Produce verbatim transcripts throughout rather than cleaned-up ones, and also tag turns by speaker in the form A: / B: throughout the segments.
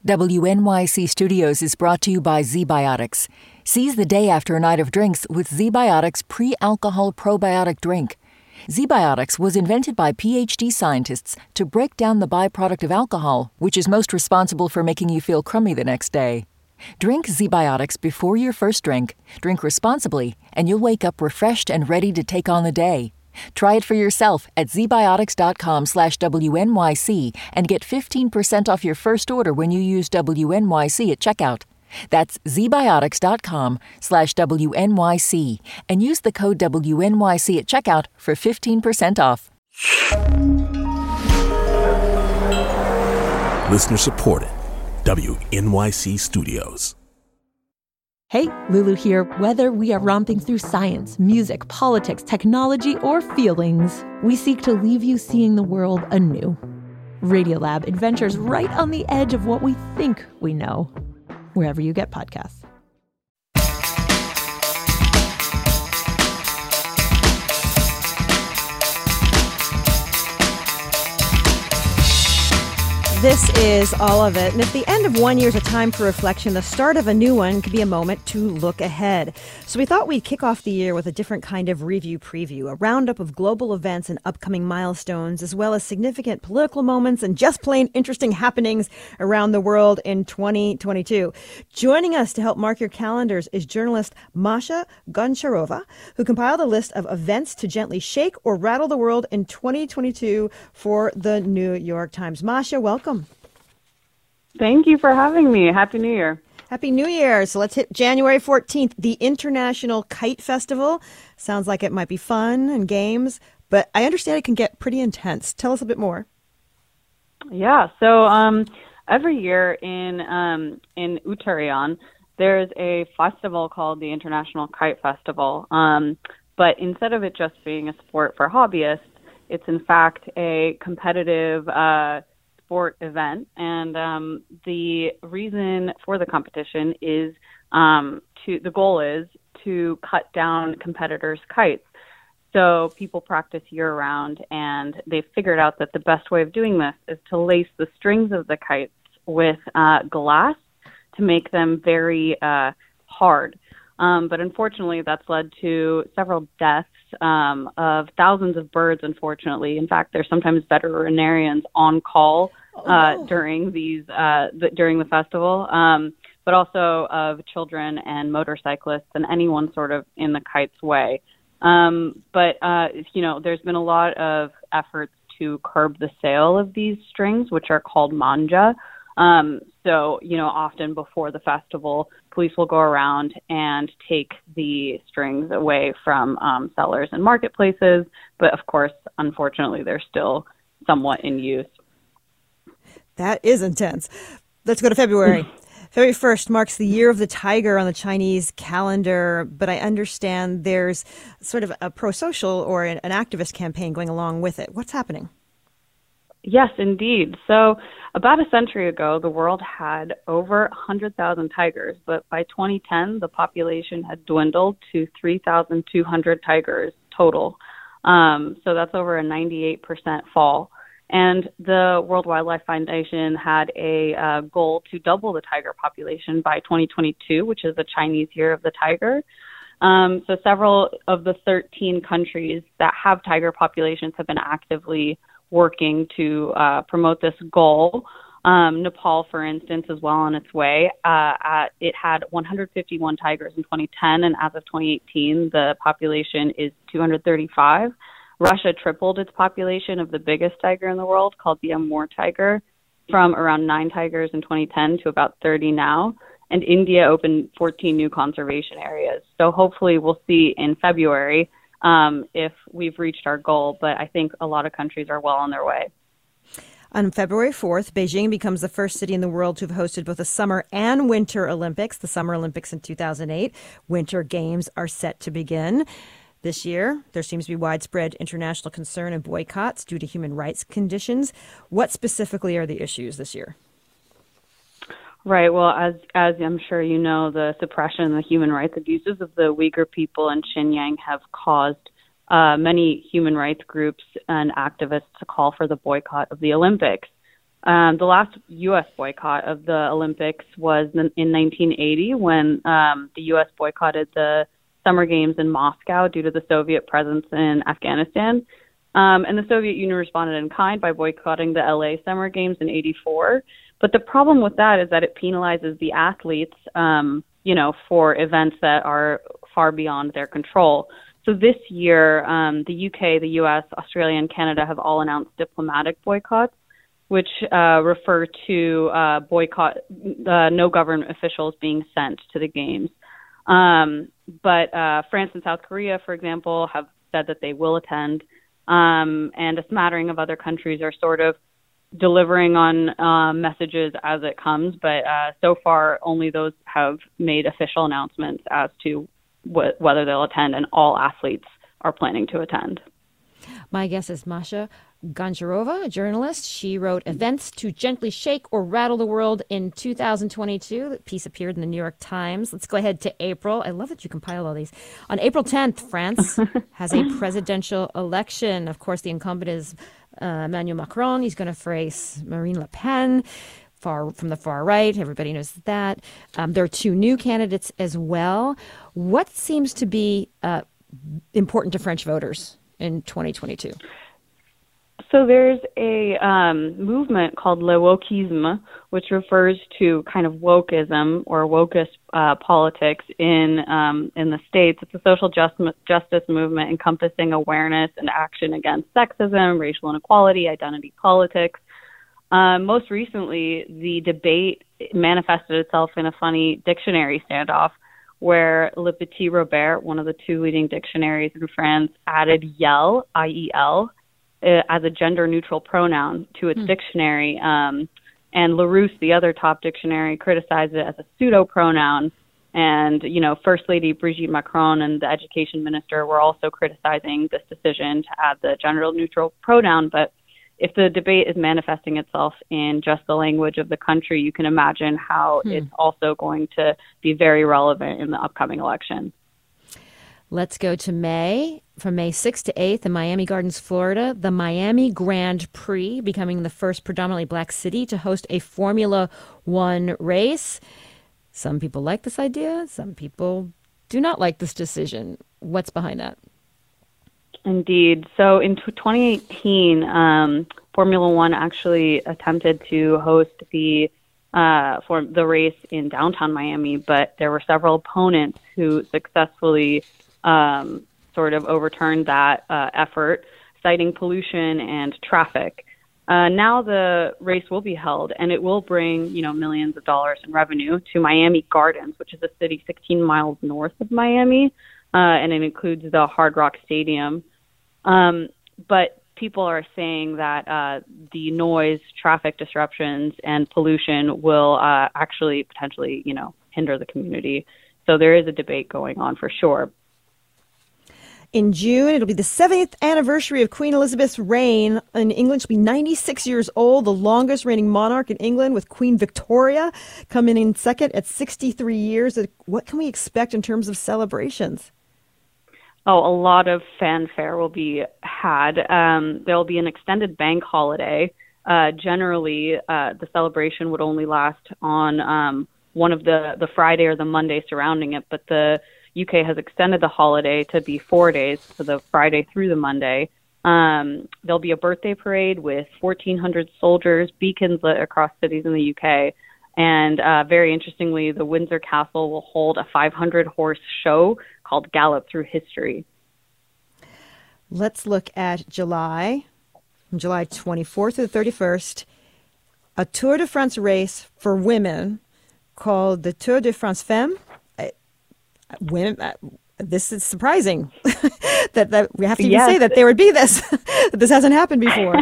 A: W N Y C Studios is brought to you by ZBiotics. Seize the day after a night of drinks with ZBiotics pre-alcohol probiotic drink. ZBiotics was invented by P H D scientists to break down the byproduct of alcohol, which is most responsible for making you feel crummy the next day. Drink ZBiotics before your first drink, drink responsibly, and you'll wake up refreshed and ready to take on the day. Try it for yourself at zbiotics.com slash WNYC and get fifteen percent off your first order when you use W N Y C at checkout. That's zbiotics.com slash WNYC and use the code W N Y C at checkout for fifteen percent off.
B: Listener supported. W N Y C Studios.
C: Hey, Lulu here. Whether we are romping through science, music, politics, technology, or feelings, we seek to leave you seeing the world anew. Radiolab adventures right on the edge of what we think we know, wherever you get podcasts.
D: This is all of it. And if the end of one year is a time for reflection, the start of a new one could be a moment to look ahead. So we thought we'd kick off the year with a different kind of review preview, a roundup of global events and upcoming milestones, as well as significant political moments and just plain interesting happenings around the world in twenty twenty-two. Joining us to help mark your calendars is journalist Masha Goncharova, who compiled a list of events to gently shake or rattle the world in twenty twenty-two for the New York Times. Masha, welcome.
E: Thank you for having me. Happy New Year.
D: Happy New Year. So let's hit January fourteenth, the International Kite Festival. Sounds like it might be fun and games, but I understand it can get pretty intense. Tell us a bit more.
E: Yeah. So um, every year in um, in Uttarayan, there's a festival called the International Kite Festival. Um, but instead of it just being a sport for hobbyists, it's in fact a competitive uh sport event, and um, the reason for the competition is um, to the goal is to cut down competitors' kites. So people practice year-round, and they've figured out that the best way of doing this is to lace the strings of the kites with uh, glass to make them very uh, hard. Um, but unfortunately, that's led to several deaths um, of thousands of birds, unfortunately. In fact, there's sometimes veterinarians on call uh, oh, no. during these uh, the, during the festival, um, but also of children and motorcyclists and anyone sort of in the kite's way. Um, but, uh, you know, there's been a lot of efforts to curb the sale of these strings, which are called manja. Um, so, you know, often before the festival, police will go around and take the strings away from um, sellers and marketplaces. But of course, unfortunately, they're still somewhat in use.
D: That is intense. Let's go to February. February first marks the Year of the Tiger on the Chinese calendar, but I understand there's sort of a pro-social or an, an activist campaign going along with it. What's happening?
E: Yes, indeed. So about a century ago, the world had over one hundred thousand tigers, but by twenty ten, the population had dwindled to three thousand two hundred tigers total. Um, so that's over a ninety-eight percent fall. And the World Wildlife Foundation had a uh, goal to double the tiger population by twenty twenty-two, which is the Chinese Year of the Tiger. Um, so several of the thirteen countries that have tiger populations have been actively working to uh, promote this goal. Um, Nepal, for instance, is well on its way. Uh, at, it had one hundred fifty-one tigers in twenty ten, and as of twenty eighteen, the population is two hundred thirty-five. Russia tripled its population of the biggest tiger in the world, called the Amur tiger, from around nine tigers in twenty ten to about thirty now. And India opened fourteen new conservation areas. So hopefully we'll see in February um, if we've reached our goal, but I think a lot of countries are well on their way.
D: On February fourth, Beijing becomes the first city in the world to have hosted both the Summer and Winter Olympics. The Summer Olympics in two thousand eight. Winter Games are set to begin. This year, there seems to be widespread international concern and boycotts due to human rights conditions. What specifically are the issues this year?
E: Right. Well, as as I'm sure you know, the suppression and the human rights abuses of the Uyghur people in Xinjiang have caused uh, many human rights groups and activists to call for the boycott of the Olympics. Um, the last U S boycott of the Olympics was in nineteen eighty when um, the U S boycotted the Summer Games in Moscow due to the Soviet presence in Afghanistan. Um, and the Soviet Union responded in kind by boycotting the L A Summer Games in eighty-four. But the problem with that is that it penalizes the athletes, um, you know, for events that are far beyond their control. So this year, um, the U K, the U S, Australia, and Canada have all announced diplomatic boycotts, which uh, refer to uh, boycott, uh, no government officials being sent to the games. Um, but uh, France and South Korea, for example, have said that they will attend, um, and a smattering of other countries are sort of delivering on uh, messages as it comes. But uh, so far, only those have made official announcements as to wh- whether they'll attend, and all athletes are planning to attend.
D: My guest is Masha Goncharova, a journalist. She wrote Events to Gently Shake or Rattle the World in two thousand twenty-two. The piece appeared in the New York Times. Let's go ahead to April. I love that you compile all these. On April tenth, France has a presidential election. Of course, the incumbent is uh, Emmanuel Macron. He's going to face Marine Le Pen, far from the far right. Everybody knows that. Um, there are two new candidates as well. What seems to be uh, important to French voters in twenty twenty-two?
E: So there's a um, movement called Le Wokisme, which refers to kind of wokeism or wokist uh, politics in um, in the States. It's a social justice justice movement encompassing awareness and action against sexism, racial inequality, identity politics. Um, most recently, the debate manifested itself in a funny dictionary standoff where Le Petit Robert, one of the two leading dictionaries in France, added yell, I E L, uh, as a gender-neutral pronoun to its mm. dictionary. Um, and Larousse, the other top dictionary, criticized it as a pseudo-pronoun. And, you know, First Lady Brigitte Macron and the education minister were also criticizing this decision to add the gender-neutral pronoun. But if the debate is manifesting itself in just the language of the country, you can imagine how hmm. it's also going to be very relevant in the upcoming election.
D: Let's go to May. From May sixth to eighth in Miami Gardens, Florida, the Miami Grand Prix, becoming the first predominantly black city to host a Formula One race. Some people like this idea. Some people do not like this decision. What's behind that?
E: Indeed. So in twenty eighteen, um, Formula One actually attempted to host the uh, for the race in downtown Miami, but there were several opponents who successfully um, sort of overturned that uh, effort, citing pollution and traffic. Uh, now the race will be held, and it will bring, you know, millions of dollars in revenue to Miami Gardens, which is a city sixteen miles north of Miami, uh, and it includes the Hard Rock Stadium. Um, but people are saying that uh, the noise, traffic disruptions, and pollution will uh, actually potentially, you know, hinder the community. So there is a debate going on for sure.
D: In June, it'll be the seventieth anniversary of Queen Elizabeth's reign in England. She'll be ninety-six years old, the longest reigning monarch in England, with Queen Victoria coming in second at sixty-three years. What can we expect in terms of celebrations?
E: Oh, a lot of fanfare will be had. Um, there will be an extended bank holiday. Uh, generally, uh, the celebration would only last on um, one of the, the Friday or the Monday surrounding it, but the U K has extended the holiday to be four days, so the Friday through the Monday. Um, there'll be a birthday parade with fourteen hundred soldiers, beacons lit across cities in the U K. And uh, very interestingly, the Windsor Castle will hold a five hundred horse show called Gallop Through History.
D: Let's look at July, from July twenty-fourth to the thirty-first, a Tour de France race for women called the Tour de France Femmes. Uh, women, uh, this is surprising that, that we have to even
E: yes.
D: say that there would be this. This hasn't happened before.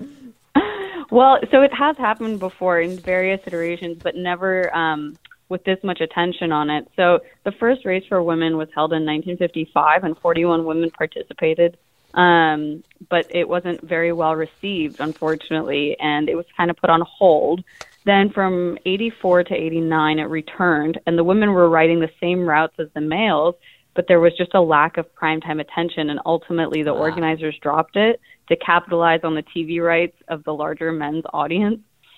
E: Well, so it has happened before in various iterations, but never um, with this much attention on it. So the first race for women was held in nineteen fifty-five, and forty-one women participated. Um, but it wasn't very well received, unfortunately, and it was kind of put on hold. Then from eighty-four to eighty-nine, it returned, and the women were riding the same routes as the males, but there was just a lack of primetime attention, and ultimately the wow. organizers dropped it to capitalize on the T V rights of the larger men's audience.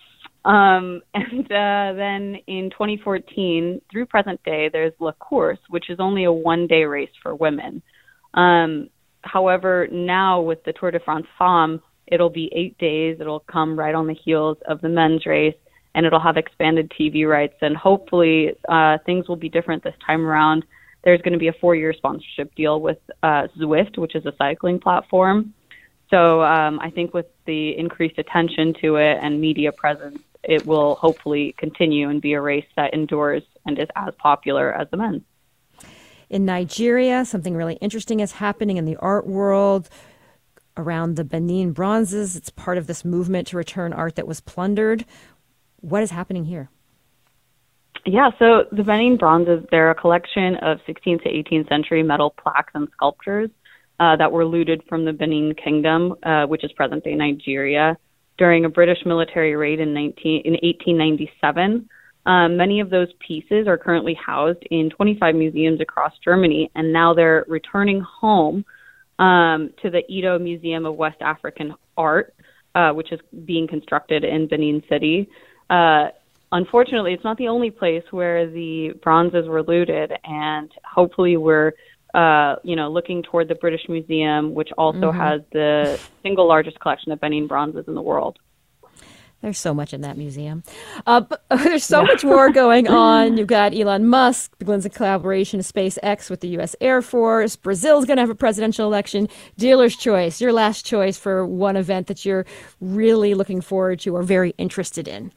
E: Um, and uh, then in twenty fourteen, through present day, there's La Course, which is only a one-day race for women. Um, however, now with the Tour de France Femmes, it'll be eight days. It'll come right on the heels of the men's race, and it'll have expanded T V rights. And hopefully uh, things will be different this time around. There's going to be a four-year sponsorship deal with uh, Zwift, which is a cycling platform. So um, I think with the increased attention to it and media presence, it will hopefully continue and be a race that endures and is as popular as the men's.
D: In Nigeria, something really interesting is happening in the art world around the Benin bronzes. It's part of this movement to return art that was plundered. What is happening here?
E: Yeah, so the Benin bronzes, they're a collection of sixteenth to eighteenth century metal plaques and sculptures uh, that were looted from the Benin Kingdom, uh, which is present-day Nigeria, during a British military raid in, nineteen, in eighteen ninety-seven. Um, many of those pieces are currently housed in twenty-five museums across Germany, and now they're returning home um, to the Edo Museum of West African Art, uh, which is being constructed in Benin City. Uh, unfortunately, it's not the only place where the bronzes were looted, and hopefully we're Uh, you know, looking toward the British Museum, which also mm-hmm. has the single largest collection of Benin bronzes in the world.
D: There's so much in that museum. Uh, but there's so yeah. much more going on. You've got Elon Musk begins a collaboration with SpaceX with the U S Air Force. Brazil's going to have a presidential election. Dealer's choice, your last choice for one event that you're really looking forward to or very interested in.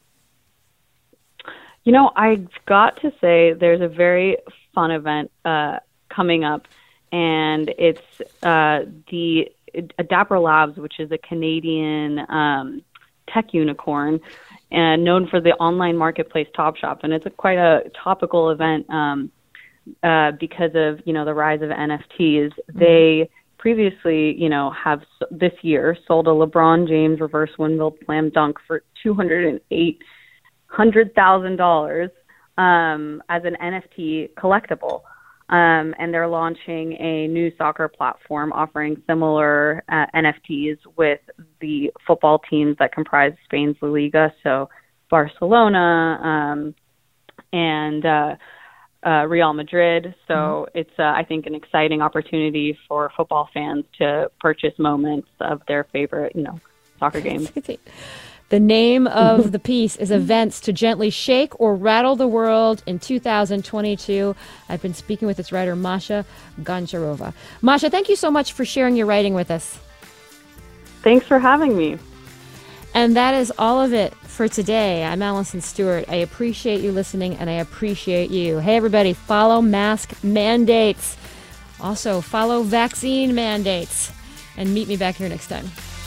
E: You know, I've got to say there's a very fun event uh coming up, and it's uh, the Dapper Labs, which is a Canadian um, tech unicorn and known for the online marketplace Topshop. And it's a, quite a topical event um, uh, because of, you know, the rise of N F Ts. Mm-hmm. They previously, you know, have this year sold a LeBron James reverse windmill slam dunk for two hundred eight thousand dollars um, as an N F T collectible. Um, and they're launching a new soccer platform offering similar uh, N F Ts with the football teams that comprise Spain's La Liga, so Barcelona um, and uh, uh, Real Madrid. So mm-hmm. it's, uh, I think, an exciting opportunity for football fans to purchase moments of their favorite, you know, soccer games.
D: The name of the piece is Events to Gently Shake or Rattle the World in two thousand twenty-two. I've been speaking with its writer, Masha Goncharova. Masha, thank you so much for sharing your writing with us.
E: Thanks for having me.
D: And that is all of it for today. I'm Allison Stewart. I appreciate you listening, and I appreciate you. Hey, everybody, follow mask mandates. Also, follow vaccine mandates. And meet me back here next time.